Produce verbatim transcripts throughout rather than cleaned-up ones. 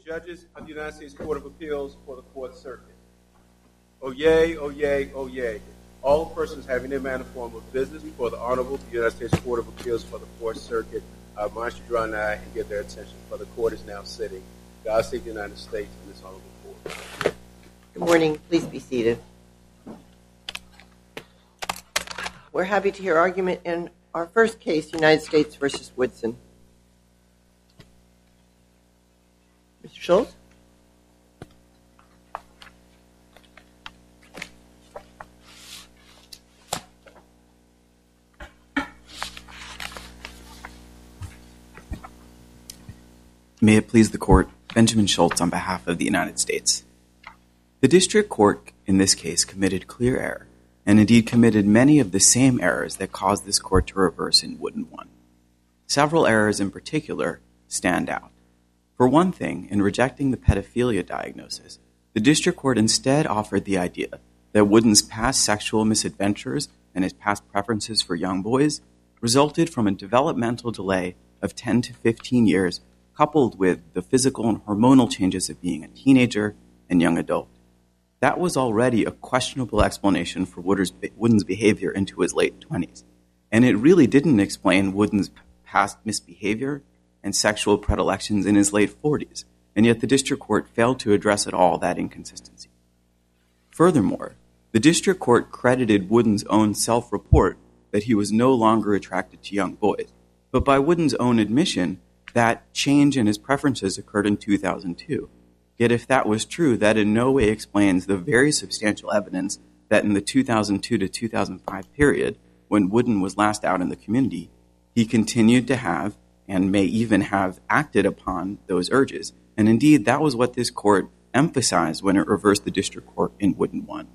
judges of the United States Court of Appeals for the Fourth Circuit. Oyez, oyez, oyez. All persons having their manner form of business before the Honorable United States Court of Appeals for the Fourth Circuit uh, must draw nigh and give their attention, for the court is now sitting. God save the United States and this honorable court. Good morning. Please be seated. We're happy to hear argument in our first case, United States versus Woodson. Mister Schultz? May it please the court, Benjamin Schultz on behalf of the United States. The district court in this case committed clear error, and indeed committed many of the same errors that caused this court to reverse in Wooden one. Several errors in particular stand out. For one thing, in rejecting the pedophilia diagnosis, the district court instead offered the idea that Wooden's past sexual misadventures and his past preferences for young boys resulted from a developmental delay of ten to fifteen years, coupled with the physical and hormonal changes of being a teenager and young adult. That was already a questionable explanation for Wooden's behavior into his late twenties, and it really didn't explain Wooden's past misbehavior and sexual predilections in his late forties, and yet the district court failed to address at all that inconsistency. Furthermore, the district court credited Wooden's own self-report that he was no longer attracted to young boys, but by Wooden's own admission, that change in his preferences occurred in two thousand two. Yet if that was true, that in no way explains the very substantial evidence that in the two thousand two to two thousand five period, when Wooden was last out in the community, he continued to have and may even have acted upon those urges. And indeed, that was what this court emphasized when it reversed the district court in Wooden one.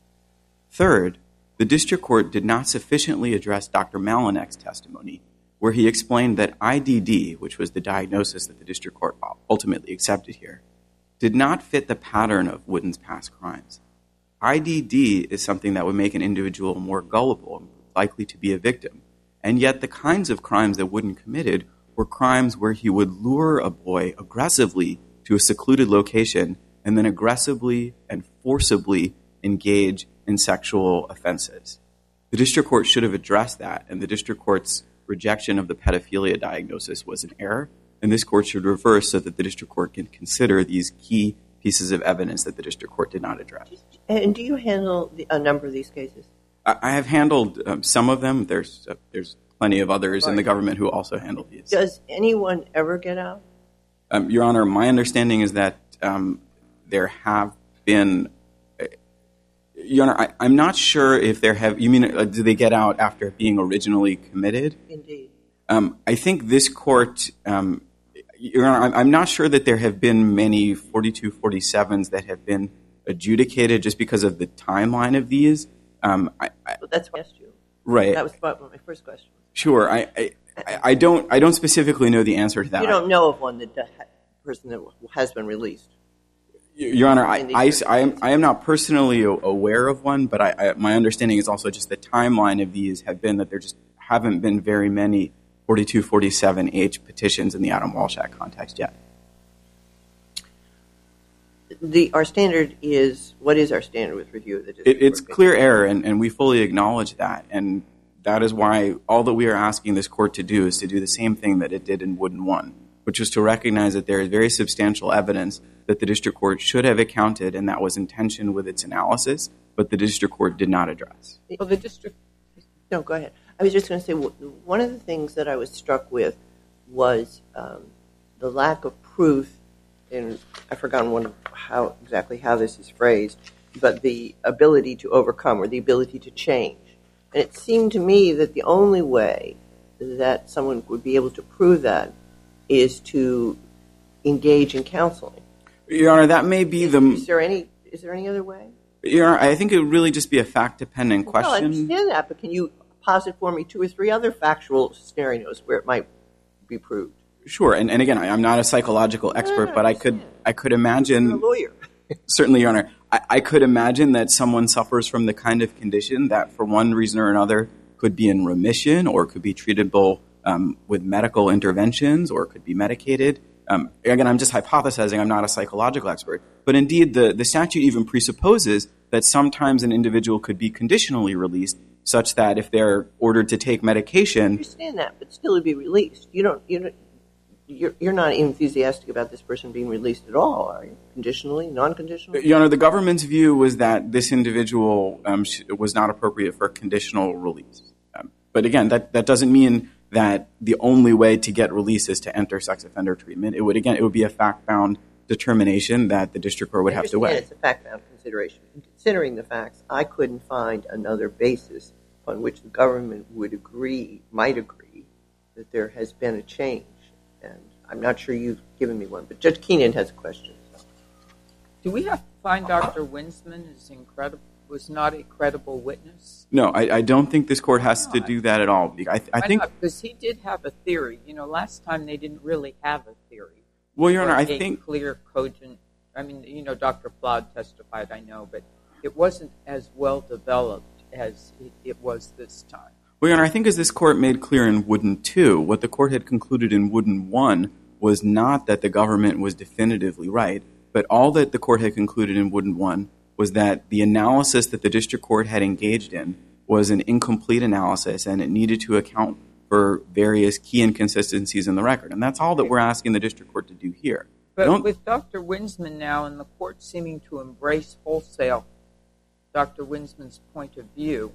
Third, the district court did not sufficiently address Doctor Malinek's testimony, where he explained that I D D, which was the diagnosis that the district court ultimately accepted here, did not fit the pattern of Wooden's past crimes. I D D is something that would make an individual more gullible and likely to be a victim. And yet the kinds of crimes that Wooden committed were crimes where he would lure a boy aggressively to a secluded location and then aggressively and forcibly engage in sexual offenses. The district court should have addressed that, and the district court's rejection of the pedophilia diagnosis was an error, and this court should reverse so that the district court can consider these key pieces of evidence that the district court did not address. And do you handle the, a number of these cases? I, I have handled um, some of them. There's uh, there's plenty of others right. in the government who also handle these. Does anyone ever get out? Um, Your Honor, my understanding is that um, there have been... Uh, Your Honor, I, I'm not sure if there have... You mean, uh, do they get out after being originally committed? Indeed. Um, I think this court... Um, Your Honor, I'm not sure that there have been many forty-two forty-sevens that have been adjudicated just because of the timeline of these. Um, I, I, well, that's what I asked you. Right. That was my first question. Sure. I, I, I don't I don't specifically know the answer to that. You don't know of one that the person that has been released. Your Honor, I, I, I, am, I am not personally aware of one, but I, I, my understanding is also just the timeline of these have been that there just haven't been very many forty-two forty-seven H petitions in the Adam Walsh Act context yet. The Our standard is, what is our standard with review of the district it, It's court clear error, and, and we fully acknowledge that. And that is why all that we are asking this court to do is to do the same thing that it did in Wooden one, which is to recognize that there is very substantial evidence that the district court should have accounted, and that was in tension with its analysis, but the district court did not address. Well, the district... No, go ahead. I was just going to say, one of the things that I was struck with was um, the lack of proof, and I've forgotten one, how exactly how this is phrased, but the ability to overcome or the ability to change. And it seemed to me that the only way that someone would be able to prove that is to engage in counseling. Your Honor, that may be is, the... Is there any, is there any other way? Your Honor, I think it would really just be a fact-dependent question. Well, I understand that, but can you posit for me two or three other factual scenarios where it might be proved? Sure, and, and again, I, I'm not a psychological expert, no, but I could I could imagine... You're a lawyer. Certainly, Your Honor. I, I could imagine that someone suffers from the kind of condition that for one reason or another could be in remission or could be treatable um, with medical interventions or could be medicated. Um, again, I'm just hypothesizing. I'm not a psychological expert. But indeed, the, the statute even presupposes that sometimes an individual could be conditionally released, such that if they're ordered to take medication... I understand that, but still to be released. You don't, you don't, you're, you're not enthusiastic about this person being released at all, are you? Conditionally, non-conditionally? Your Honor, the government's view was that this individual um, was not appropriate for conditional release. Um, but again, that, that doesn't mean that the only way to get release is to enter sex offender treatment. It would, again, it would be a fact-bound determination that the district court would have to weigh. It's a fact-bound consideration. Considering the facts, I couldn't find another basis on which the government would agree, might agree, that there has been a change. And I'm not sure you've given me one, but Judge Keenan has a question. Do we have to find Doctor Winsman is incredible? Was not a credible witness? No, I, I don't think this court has to do that at all. I, I think because he did have a theory. You know, last time they didn't really have a theory. Well, Your Honor, I a think clear, cogent. I mean, you know, Doctor Plod testified. I know, but it wasn't as well developed as it, it was this time. Well, Your Honor, I think as this court made clear in Wooden two, what the court had concluded in Wooden one was not that the government was definitively right, but all that the court had concluded in Wooden one was that the analysis that the district court had engaged in was an incomplete analysis, and it needed to account for various key inconsistencies in the record. And that's all that we're asking the district court to do here. But with Doctor Winsman now and the court seeming to embrace wholesale Doctor Winsman's point of view,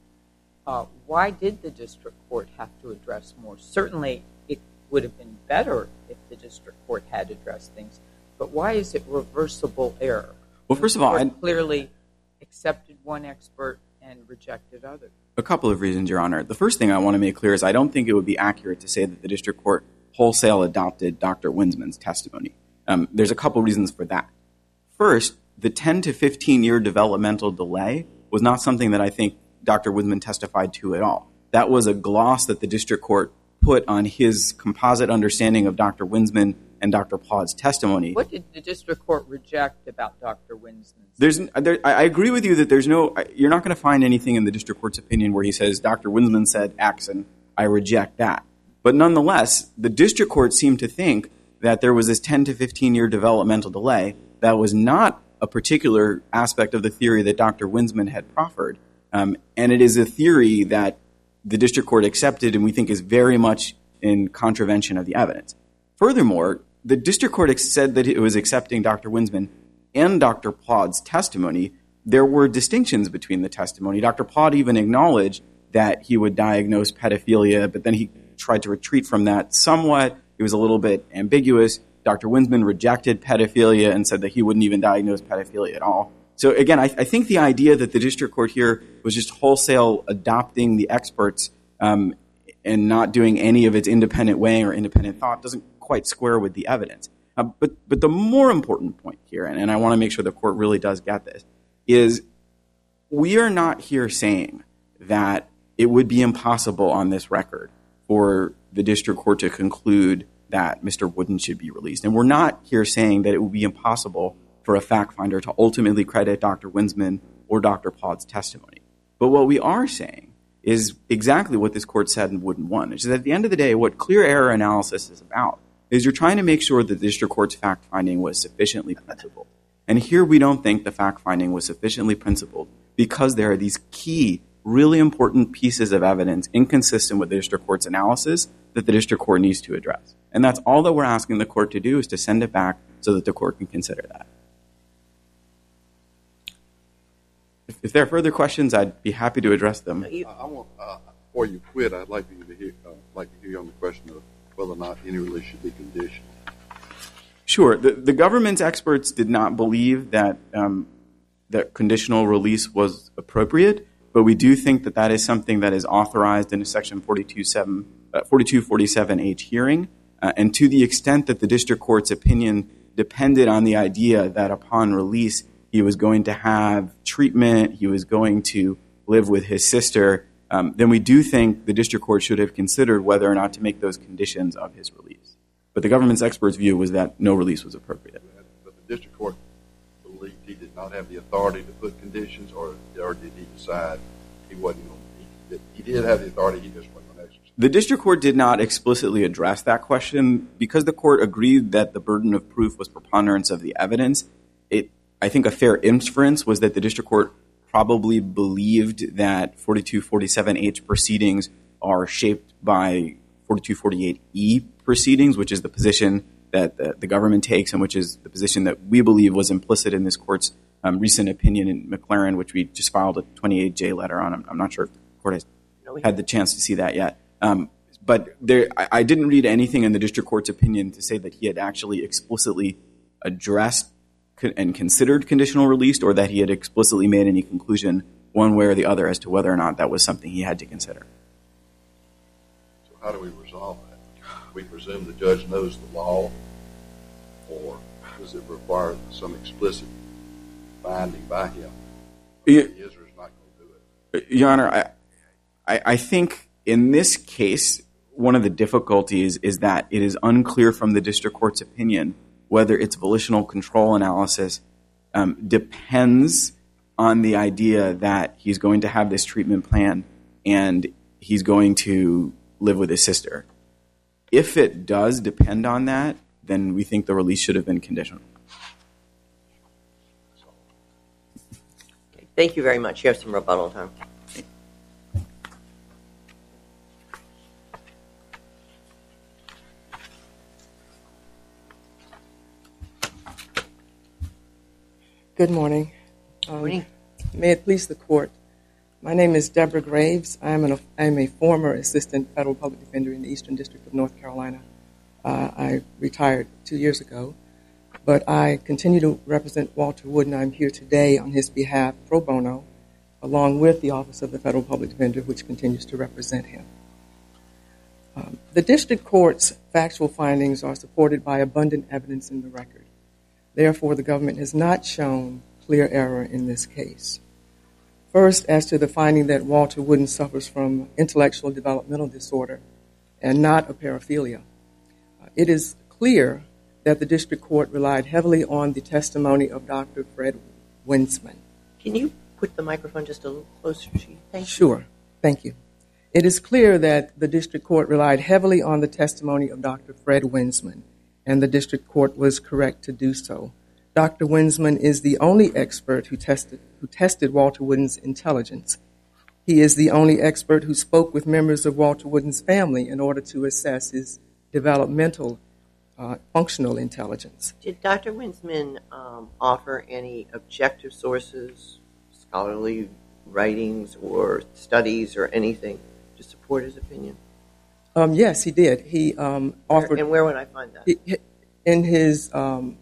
uh, why did the district court have to address more? Certainly it would have been better if the district court had addressed things, but why is it reversible error? Well, first of all, I clearly accepted one expert and rejected others. A couple of reasons, Your Honor. The first thing I want to make clear is I don't think it would be accurate to say that the district court wholesale adopted Doctor Winsman's testimony. Um, there's a couple reasons for that. First, the ten to fifteen year developmental delay was not something that I think Doctor Winsman testified to at all. That was a gloss that the district court put on his composite understanding of Doctor Winsman and Doctor Plod's testimony. What did the district court reject about Doctor Winsman? There's, there, I agree with you that there's no, you're not going to find anything in the district court's opinion where he says Doctor Winsman said X and I reject that. But nonetheless, the district court seemed to think that there was this ten to fifteen year developmental delay that was not a particular aspect of the theory that Doctor Winsman had proffered. Um, and it is a theory that the district court accepted and we think is very much in contravention of the evidence. Furthermore, the district court said that it was accepting Doctor Winsman and Doctor Plod's testimony. There were distinctions between the testimony. Doctor Plod even acknowledged that he would diagnose pedophilia, but then he tried to retreat from that somewhat. It was a little bit ambiguous. Doctor Winsman rejected pedophilia and said that he wouldn't even diagnose pedophilia at all. So again, I, I think the idea that the district court here was just wholesale adopting the experts um, and not doing any of its independent weighing or independent thought doesn't quite square with the evidence. Uh, but but the more important point here, and, and I want to make sure the court really does get this, is we are not here saying that it would be impossible on this record for the district court to conclude that Mister Wooden should be released. And we're not here saying that it would be impossible for a fact finder to ultimately credit Doctor Winsman or Doctor Plod's testimony. But what we are saying is exactly what this court said in Wooden one, which is at the end of the day, what clear error analysis is about is you're trying to make sure that the district court's fact finding was sufficiently principled. And here we don't think the fact finding was sufficiently principled because there are these key, really important pieces of evidence inconsistent with the district court's analysis that the district court needs to address. And that's all that we're asking the court to do is to send it back so that the court can consider that. If, if there are further questions, I'd be happy to address them. I, I want, uh, before you quit, I'd like you to hear, uh, like to hear you on the question of whether or not any release should be conditional. Sure. The, the government's experts did not believe that um, that conditional release was appropriate, but we do think that that is something that is authorized in a Section forty-two forty-seven H hearing. Uh, and to the extent that the district court's opinion depended on the idea that upon release he was going to have treatment, he was going to live with his sister, um, then we do think the district court should have considered whether or not to make those conditions of his release. But the government's experts' view was that no release was appropriate. But the district court believed he did not have the authority to put conditions, or, or did he decide he wasn't going to? He, he did have the authority, he just wasn't going to exercise. The district court did not explicitly address that question. Because the court agreed that the burden of proof was preponderance of the evidence, it, I think a fair inference was that the district court probably believed that forty-two forty-seven H proceedings are shaped by forty-two forty-eight E proceedings, which is the position that the, the government takes and which is the position that we believe was implicit in this court's um, recent opinion in McLaren, which we just filed a twenty-eight J letter on. I'm, I'm not sure if the court has had the chance to see that yet. Um, but there, I, I didn't read anything in the district court's opinion to say that he had actually explicitly addressed co- and considered conditional release, or that he had explicitly made any conclusion one way or the other as to whether or not that was something he had to consider. So how do we resolve that? We presume the judge knows the law, or does it require some explicit finding by him? Yeah. He is or is not going to do it? Your Honor, I, I, I think in this case, one of the difficulties is that it is unclear from the district court's opinion whether its volitional control analysis um, depends on the idea that he's going to have this treatment plan and he's going to live with his sister. If it does depend on that, then we think the release should have been conditional. Okay, thank you very much. You have some rebuttal time. Good morning. Good morning. Um, may it please the court. My name is Deborah Graves. I am, an, I am a former assistant federal public defender in the Eastern District of North Carolina. Uh, I retired two years ago, but I continue to represent Walter Wood, and I'm here today on his behalf pro bono, along with the Office of the Federal Public Defender, which continues to represent him. Um, the district court's factual findings are supported by abundant evidence in the record. Therefore, the government has not shown clear error in this case. First, as to the finding that Walter Wooden suffers from intellectual developmental disorder and not a paraphilia, it is clear that the district court relied heavily on the testimony of Doctor Fred Winsman. Can you put the microphone just a little closer to you? Thank you. Sure. Thank you. It is clear that the district court relied heavily on the testimony of Doctor Fred Winsman, and the district court was correct to do so. Doctor Winsman is the only expert who tested who tested Walter Wooden's intelligence. He is the only expert who spoke with members of Walter Wooden's family in order to assess his developmental uh, functional intelligence. Did Doctor Winsman um, offer any objective sources, scholarly writings or studies or anything to support his opinion? Um, yes, he did. He um, offered. Where, and where would I find that? He, in his um,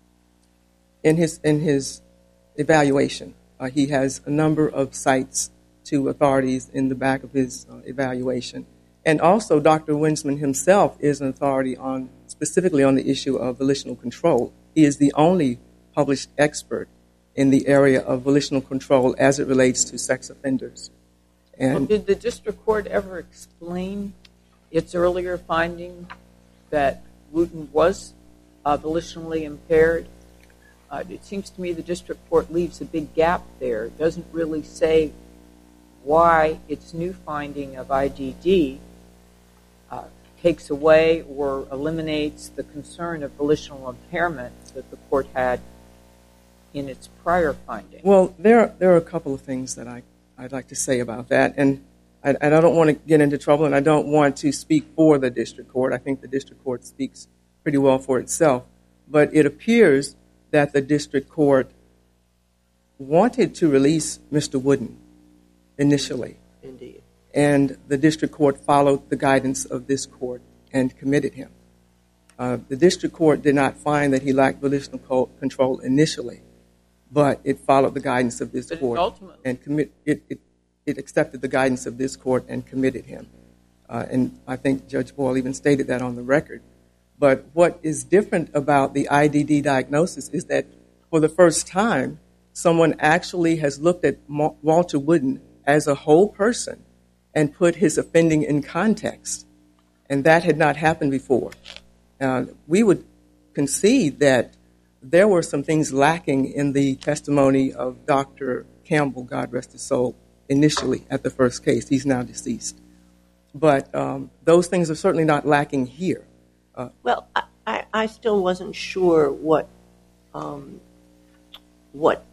in his in his evaluation, uh, he has a number of cites to authorities in the back of his uh, evaluation, and also Doctor Winsman himself is an authority on specifically on the issue of volitional control. He is the only published expert in the area of volitional control as it relates to sex offenders. And well, did the district court ever explain its earlier finding that Wooten was uh, volitionally impaired? Uh, it seems to me the district court leaves a big gap there. It doesn't really say why its new finding of I D D uh, takes away or eliminates the concern of volitional impairment that the court had in its prior finding. Well, there, there are a couple of things that I, I'd like to say about that. And I, and I don't want to get into trouble, and I don't want to speak for the district court. I think the district court speaks pretty well for itself. But it appears that the district court wanted to release Mister Wooden initially. Indeed. And the district court followed the guidance of this court and committed him. Uh, the district court did not find that he lacked volitional co- control initially, but it followed the guidance of this but court ultimately. and commit it, it. It accepted the guidance of this court and committed him. Uh, and I think Judge Boyle even stated that on the record. But what is different about the I D D diagnosis is that for the first time, someone actually has looked at Ma- Walter Wooden as a whole person and put his offending in context. And that had not happened before. Uh, we would concede that there were some things lacking in the testimony of Doctor Campbell, God rest his soul, initially at the first case. He's now deceased. But um, those things are certainly not lacking here. Uh, Well, I, I, I still wasn't sure what um, what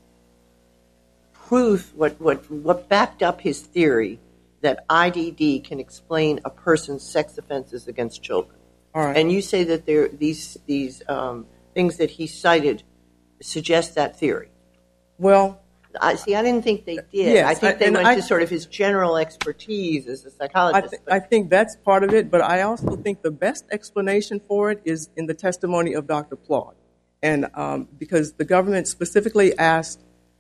proof, what, what what backed up his theory that I D D can explain a person's sex offenses against children. all right. And you say that there these these um, things that he cited suggest that theory. Well, I see. I didn't think they did. Yes, I think I- they and went I- to sort of his general expertise as a I, psychologist. th- but- I think that's part of it, but I also think the best explanation for it is in the testimony of Doctor Plaud. And um, because the government specifically asked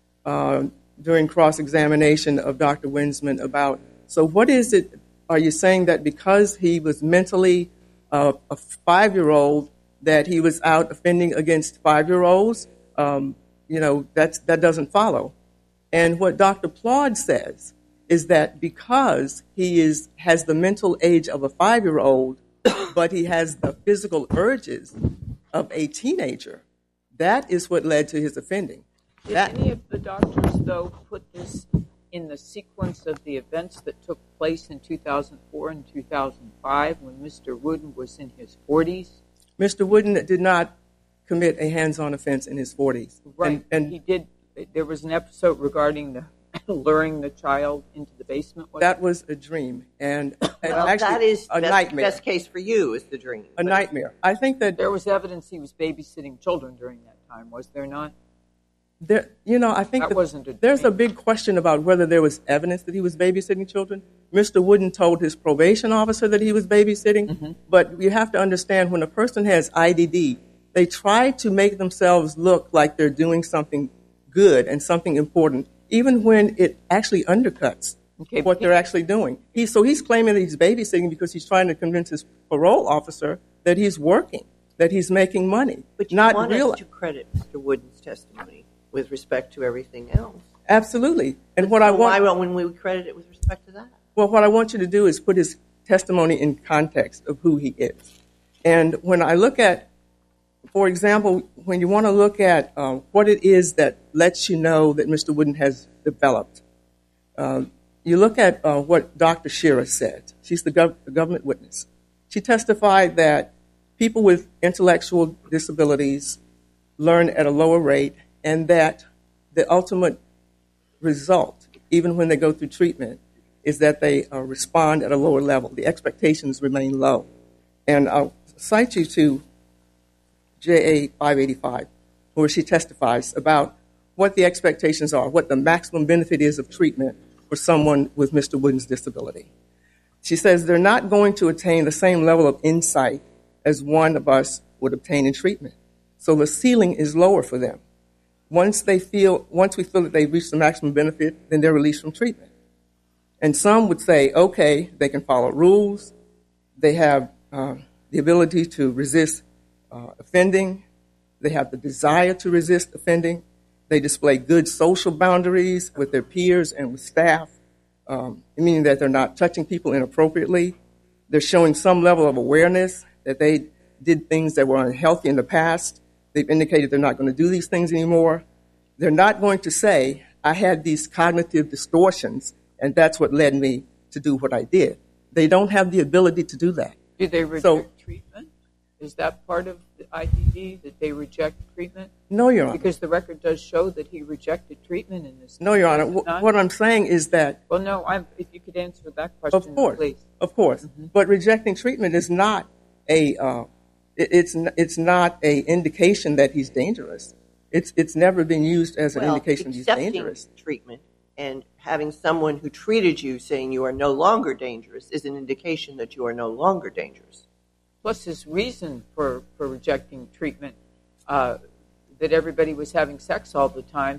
uh, during cross-examination of Doctor Winsman about, so what is it, are you saying that because he was mentally uh, a five-year-old that he was out offending against five-year-olds? Um, you know, that's, that doesn't follow. And what Doctor Plaud says is that because he is has the mental age of a five-year-old, but he has the physical urges of a teenager, that is what led to his offending. Did That, any of the doctors, though, put this in the sequence of the events that took place in two thousand four and two thousand five when Mister Wooden was in his forties? Mister Wooden did not commit a hands-on offense in his forties. Right. And, and he did. There was an episode regarding the luring the child into the basement. wasn't that was a dream. And, and well, actually that is a best, nightmare. best case for you is the dream. A nightmare. I think that There was evidence he was babysitting children during that time, was there not? there, you know, I think That that wasn't a there's a dream. big question about whether there was evidence that he was babysitting children. Mister Wooden told his probation officer that he was babysitting, Mm-hmm. but you have to understand when a person has I D D, they try to make themselves look like they're doing something good and something important, even when it actually undercuts Okay, what but they're actually doing. He, so he's claiming that he's babysitting because he's trying to convince his parole officer that he's working, that he's making money. But you not want real. us to credit Mister Wooden's testimony with respect to everything else. Absolutely. And what I So want, why won't when we credit it with respect to that? well, what I want you to do is put his testimony in context of who he is. And when I look at, for example, when you want to look at uh, what it is that lets you know that Mister Wooden has developed, um, you look at uh, what Doctor Shearer said. She's the, gov- the government witness. She testified that people with intellectual disabilities learn at a lower rate, and that the ultimate result, even when they go through treatment, is that they uh, respond at a lower level. The expectations remain low. And I'll cite you to J A five eighty-five, where she testifies about what the expectations are, what the maximum benefit is of treatment for someone with Mister Wooden's disability. She says they're not going to attain the same level of insight as one of us would obtain in treatment. So the ceiling is lower for them. Once they feel, once we feel that they've reached the maximum benefit, then they're released from treatment. And some would say, okay, they can follow rules, they have uh, the ability to resist uh, offending, they have the desire to resist offending, they display good social boundaries with their peers and with staff, um, meaning that they're not touching people inappropriately, they're showing some level of awareness that they did things that were unhealthy in the past. They've indicated they're not going to do these things anymore. They're not going to say, I had these cognitive distortions, and that's what led me to do what I did. They don't have the ability to do that. Do they reject So- treatment? Is that part of the I D D, that they reject treatment? No, Your Honor. Because the record does show that he rejected treatment in this. No, Your Honor. does it Wh- not? What I'm saying is that, Well, no, I'm, if you could answer that question, of course, please. of course, Mm-hmm. but rejecting treatment is not a, uh, it- it's n- it's not a indication that he's dangerous. It's it's never been used as an Well, indication that he's accepting dangerous. treatment and having someone who treated you saying you are no longer dangerous is an indication that you are no longer dangerous. Plus his reason for, for rejecting treatment, uh, that everybody was having sex all the time,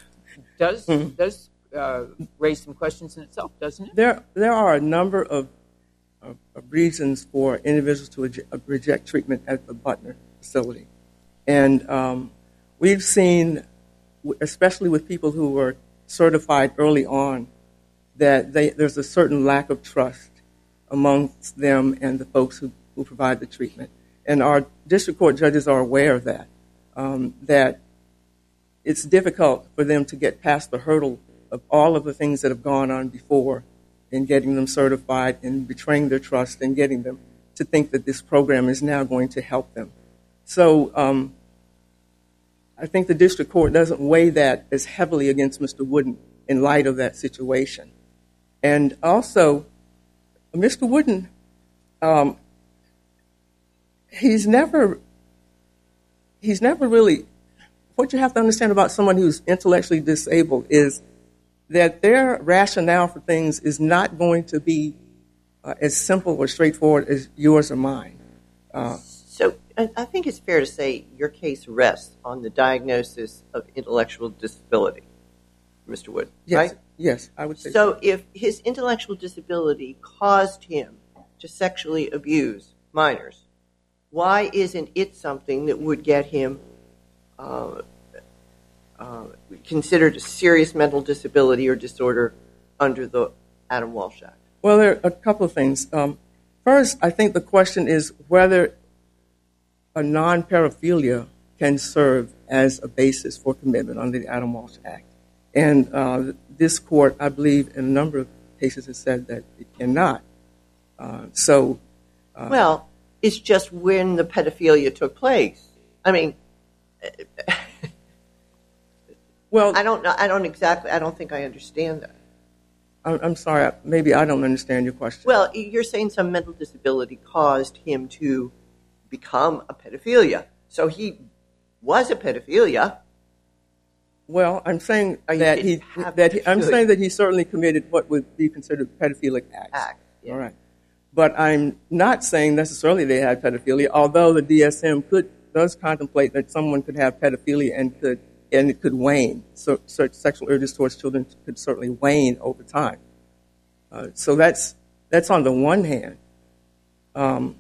does does uh, raise some questions in itself, doesn't it? There there are a number of, of, of reasons for individuals to reje- uh, reject treatment at the Butner facility. And um, we've seen, w- especially with people who were certified early on, that they, there's a certain lack of trust amongst them and the folks who, who provide the treatment. And our district court judges are aware of that, um, that it's difficult for them to get past the hurdle of all of the things that have gone on before in getting them certified, in betraying their trust, and getting them to think that this program is now going to help them. So um, I think the district court doesn't weigh that as heavily against Mister Wooden in light of that situation. And also, Mister Wooden, um, he's never, he's never really, what you have to understand about someone who's intellectually disabled is that their rationale for things is not going to be uh, as simple or straightforward as yours or mine. Uh, so I, I think it's fair to say your case rests on the diagnosis of intellectual disability, Mister Wood, yes, right? Yes, I would say so. So if his intellectual disability caused him to sexually abuse minors, why isn't it something that would get him uh, uh, considered a serious mental disability or disorder under the Adam Walsh Act? Well, there are a couple of things. Um, first, I think the question is whether a non-paraphilia can serve as a basis for commitment under the Adam Walsh Act. And uh, this court, I believe, in a number of cases has said that it cannot. Uh, so, uh, well, it's just when the pedophilia took place. I mean, well, I don't know. I don't exactly. I don't think I understand that. I'm, I'm sorry. Maybe I don't understand your question. Well, you're saying some mental disability caused him to become a pedophilia. So he was a pedophilia. Well, I'm saying Or you that didn't he have that he, I'm pedophilia. saying that he certainly committed what would be considered pedophilic acts. Act, yeah. All right. But I'm not saying necessarily they had pedophilia, although the D S M could does contemplate that someone could have pedophilia and could and it could wane. So, so sexual urges towards children could certainly wane over time. Uh, so that's that's on the one hand. Um,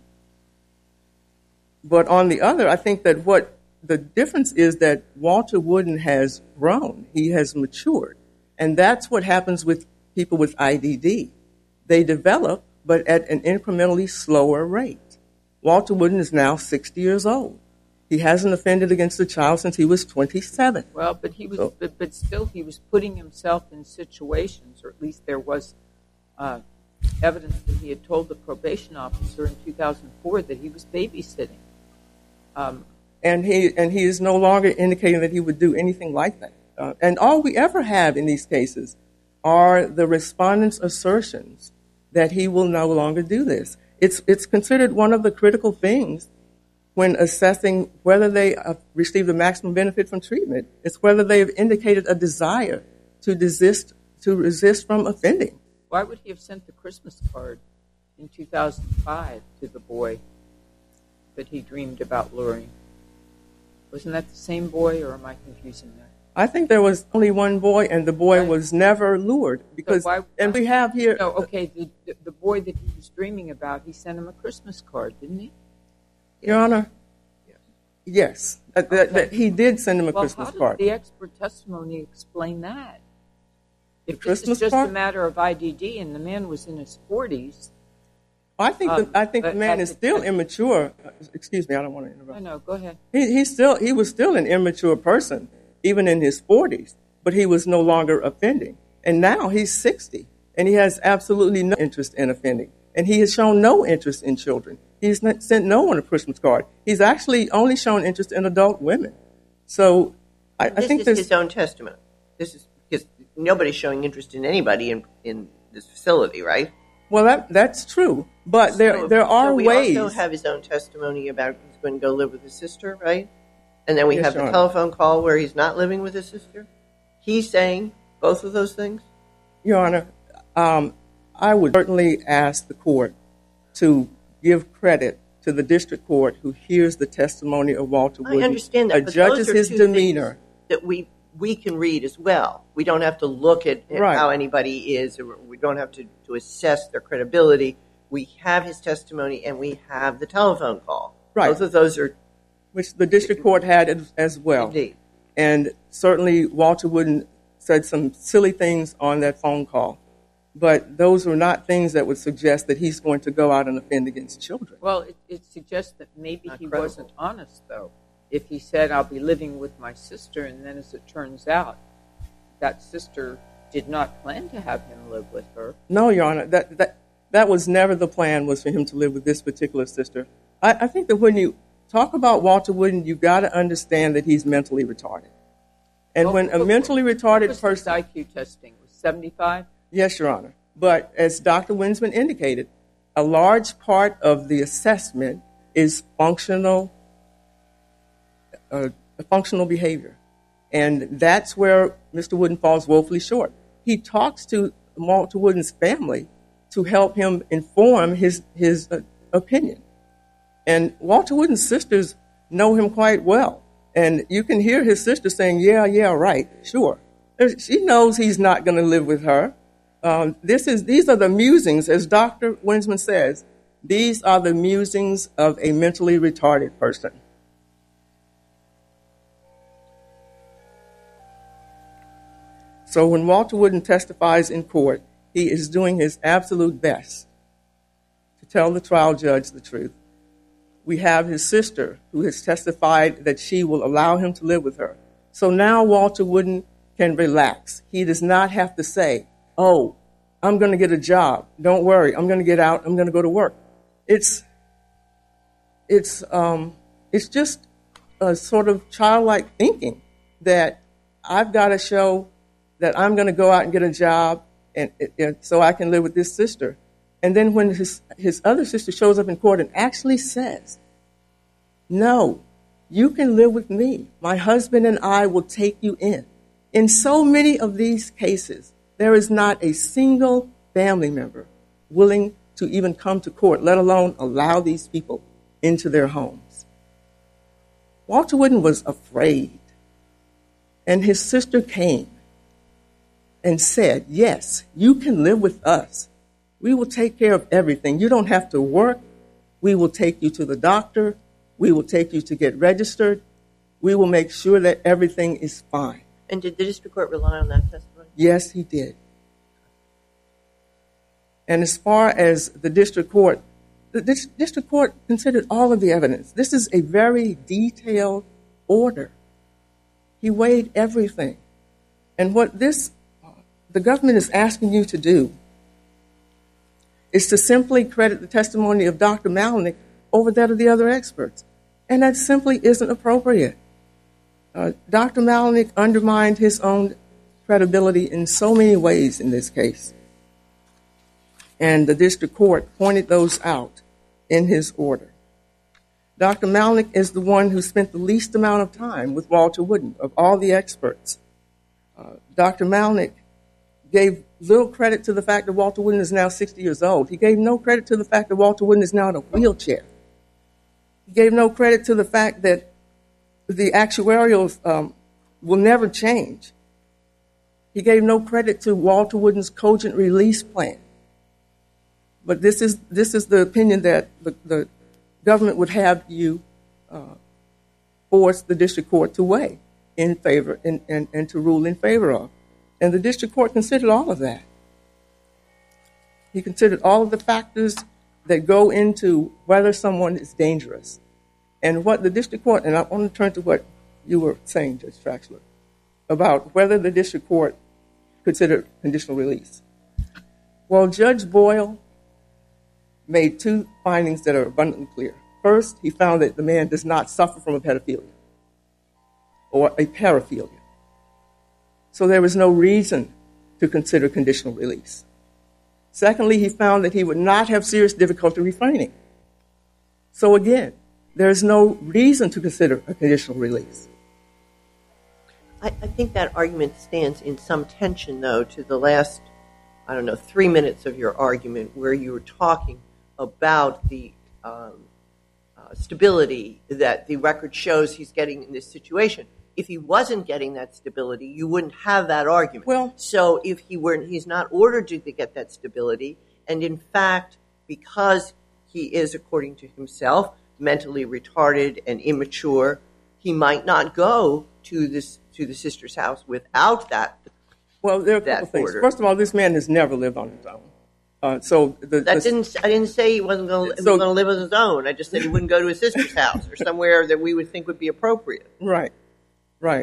but on the other, I think that what the difference is that Walter Wooden has grown. He has matured. And that's what happens with people with I D D. They develop, but at an incrementally slower rate. Walter Wooden is now sixty years old. He hasn't offended against a child since he was twenty-seven. Well, but he was, So- but, but still, he was putting himself in situations, or at least there was uh, evidence that he had told the probation officer in two thousand four that he was babysitting. Um, And he and he is no longer indicating that he would do anything like that. Uh, and all we ever have in these cases are the respondent's assertions that he will no longer do this. It's it's considered one of the critical things when assessing whether they uh, receive the maximum benefit from treatment. It's whether they have indicated a desire to desist to resist from offending. why would he have sent the Christmas card in two thousand five to the boy that he dreamed about luring? Wasn't that the same boy, or am I confusing that? I think there was only one boy, and the boy Right. was never lured because. So why- and we have here. No, okay, the, the, the boy that he was dreaming about, he sent him a Christmas card, didn't he? Your Honor. Yes, that, that, Okay. that he did send him a Well, Christmas how did card. the expert testimony explain that? If this Christmas is just card? a matter of I D D and the man was in his forties, I think Um, the, I think the but man at is the- still at- immature. Uh, Excuse me, I don't want to interrupt. I know, go ahead. He, he still he was still an immature person, even in his forties, but he was no longer offending. And now he's sixty, and he has absolutely no interest in offending. And he has shown no interest in children. He's not sent no one a Christmas card. He's actually only shown interest in adult women. So I, I This think is there's his own testament. This is because nobody's showing interest in anybody in, in this facility, right? well that that's true, but there So- there are so we ways. also have his own testimony about he's going to go live with his sister, right? And then we Yes, have Your the Honor. telephone call where he's not living with his sister. He's saying both of those things. Your Honor, um, I would certainly ask the court to give credit to the district court who hears the testimony of Walter I Wooden, understand that, but adjudges those are his two demeanor. things that we we can read as well. We don't have to look at Right. how anybody is, or we don't have to, to assess their credibility. We have his testimony and we have the telephone call. Right. Both of those are Which the district court had as, as well. indeed. And certainly Walter Wooden said some silly things on that phone call. But those were not things that would suggest that he's going to go out and offend against children. Well, it, it suggests that maybe Not he credible. wasn't honest, though. If he said, I'll be living with my sister, and then as it turns out, that sister did not plan to have him live with her. No, Your Honor, that, that, that was never the plan, was for him to live with this particular sister. I, I think that when you talk about Walter Wooden, you've got to understand that he's mentally retarded. And Well, when a what- mentally what retarded was his person... I Q testing? Was seventy-five? Yes, Your Honor. But as Doctor Winsman indicated, a large part of the assessment is functional, uh, functional behavior. And that's where Mister Wooden falls woefully short. He talks to Walter Wooden's family to help him inform his, his uh, opinion. And Walter Wooden's sisters know him quite well. And you can hear his sister saying, yeah, yeah, right, sure. She knows he's not going to live with her. Um, this is, these are the musings, as Doctor Winsman says, these are the musings of a mentally retarded person. So when Walter Wooden testifies in court, he is doing his absolute best to tell the trial judge the truth. We have his sister who has testified that she will allow him to live with her. So now Walter Wooden can relax. He does not have to say, oh, I'm going to get a job. Don't worry. I'm going to get out. I'm going to go to work. It's, it's, um, it's just a sort of childlike thinking that I've got to show that I'm going to go out and get a job and, and so I can live with this sister. And then when his, his other sister shows up in court and actually says, no, you can live with me. My husband and I will take you in. In so many of these cases, there is not a single family member willing to even come to court, let alone allow these people into their homes. Walter Wooden was afraid, and his sister came and said, yes, you can live with us. We will take care of everything. You don't have to work. We will take you to the doctor. We will take you to get registered. We will make sure that everything is fine. And did the district court rely on that testimony? Yes, he did. And as far as the district court, the district court considered all of the evidence. This is a very detailed order. He weighed everything. And what this, the government is asking you to do is to simply credit the testimony of Doctor Malnick over that of the other experts. And that simply isn't appropriate. Uh, Doctor Malnick undermined his own credibility in so many ways in this case. And the district court pointed those out in his order. Doctor Malnick is the one who spent the least amount of time with Walter Wooden of all the experts. Uh, Doctor Malnick gave little credit to the fact that Walter Wooden is now sixty years old. He gave no credit to the fact that Walter Wooden is now in a wheelchair. He gave no credit to the fact that the actuarials um, will never change. He gave no credit to Walter Wooden's cogent release plan. But this is this is the opinion that the, the government would have you uh, force the district court to weigh in favor and, and, and to rule in favor of. And the district court considered all of that. He considered all of the factors that go into whether someone is dangerous. And what the district court, and I want to turn to what you were saying, Judge Traxler, about whether the district court considered conditional release. Well, Judge Boyle made two findings that are abundantly clear. First, he found that the man does not suffer from a pedophilia or a paraphilia. So there was no reason to consider conditional release. Secondly, he found that he would not have serious difficulty refraining. So again, there is no reason to consider a conditional release. I, I think that argument stands in some tension, though, to the last, I don't know, three minutes of your argument where you were talking about the um, uh, stability that the record shows he's getting in this situation. If he wasn't getting that stability, you wouldn't have that argument. Well, so if he weren't, he's not ordered to get that stability, and in fact, because he is, according to himself, mentally retarded and immature, he might not go to this to the sister's house without that. Well, there are a couple things. First of all, this man has never lived on his own. Uh, so the, that the, didn't. I didn't say he wasn't going so, to live on his own. I just said he wouldn't go to his sister's house or somewhere that we would think would be appropriate. Right, right.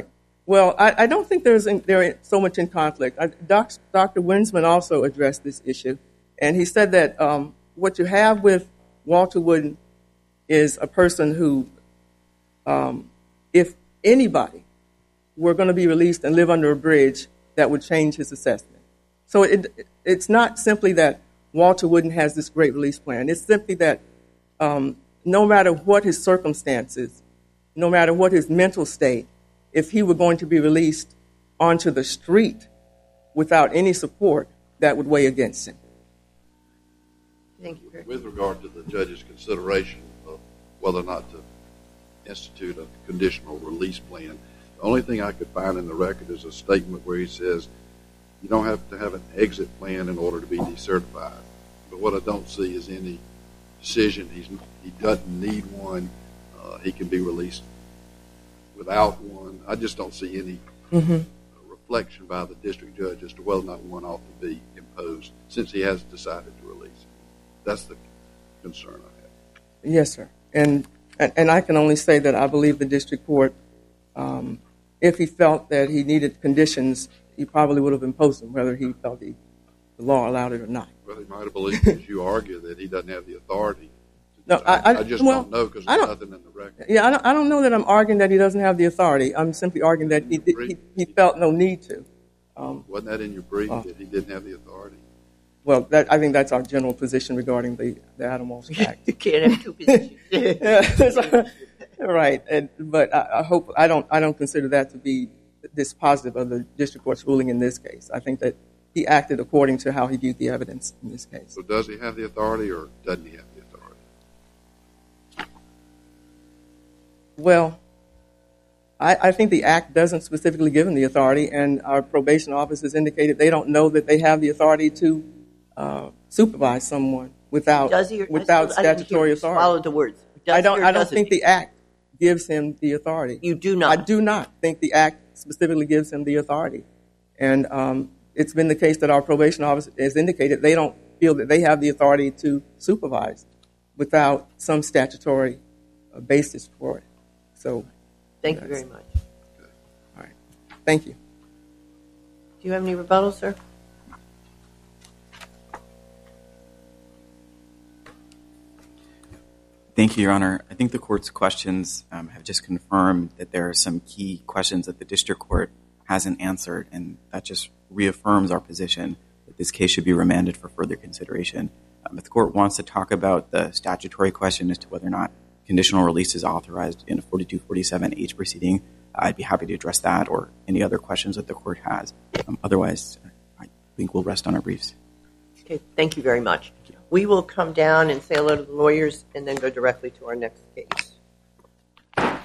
Well, I, I don't think there's in, there so much in conflict. I, doc, Doctor Winsman also addressed this issue, and he said that um, what you have with Walter Wooden is a person who, um, if anybody were going to be released and live under a bridge, that would change his assessment. So it, it's not simply that Walter Wooden has this great release plan. It's simply that um, no matter what his circumstances, no matter what his mental state, if he were going to be released onto the street without any support, that would weigh against him. Thank you. With regard to the judge's consideration of whether or not to institute a conditional release plan, the only thing I could find in the record is a statement where he says you don't have to have an exit plan in order to be decertified. But what I don't see is any decision. He's, he doesn't need one. Uh, he can be released without one. I just don't see any mm-hmm. reflection by the district judge as to whether or not one ought to be imposed since he has decided to release it. That's the concern I have. Yes, sir. And and I can only say that I believe the district court, um, if he felt that he needed conditions, he probably would have imposed them, whether he felt he, the law allowed it or not. Well, he might have believed, as you argue, that he doesn't have the authority. No, I, I, I just well, don't know because there's nothing in the record. Yeah, I don't, I don't know that I'm arguing that he doesn't have the authority. I'm simply arguing that he he, he felt no need to. Um, Wasn't that in your brief uh, that he didn't have the authority? Well, that, I think that's our general position regarding the, the Adam Walsh Act. You can't have two positions. Yeah, right, and, but I, I hope I don't I don't consider that to be dispositive of the district court's ruling in this case. I think that he acted according to how he viewed the evidence in this case. So does he have the authority or doesn't he have the authority? Well, I, I think the Act doesn't specifically give him the authority, and our probation office has indicated they don't know that they have the authority to uh, supervise someone without Does he or, without I didn't statutory hear, authority. Follow the words. Does I don't. or I don't doesn't think he? the Act gives him the authority. You do not. I do not think the Act specifically gives him the authority, and um, it's been the case that our probation office has indicated they don't feel that they have the authority to supervise without some statutory uh, basis for it. So, thank you very much. All right. Thank you. Do you have any rebuttals, sir? Thank you, Your Honor. I think the court's questions um, have just confirmed that there are some key questions that the district court hasn't answered, and that just reaffirms our position that this case should be remanded for further consideration. Um, if the court wants to talk about the statutory question as to whether or not conditional release is authorized in a forty-two forty-seven H proceeding, I'd be happy to address that or any other questions that the court has. Um, otherwise, I think we'll rest on our briefs. Okay, thank you very much. We will come down and say hello to the lawyers and then go directly to our next case.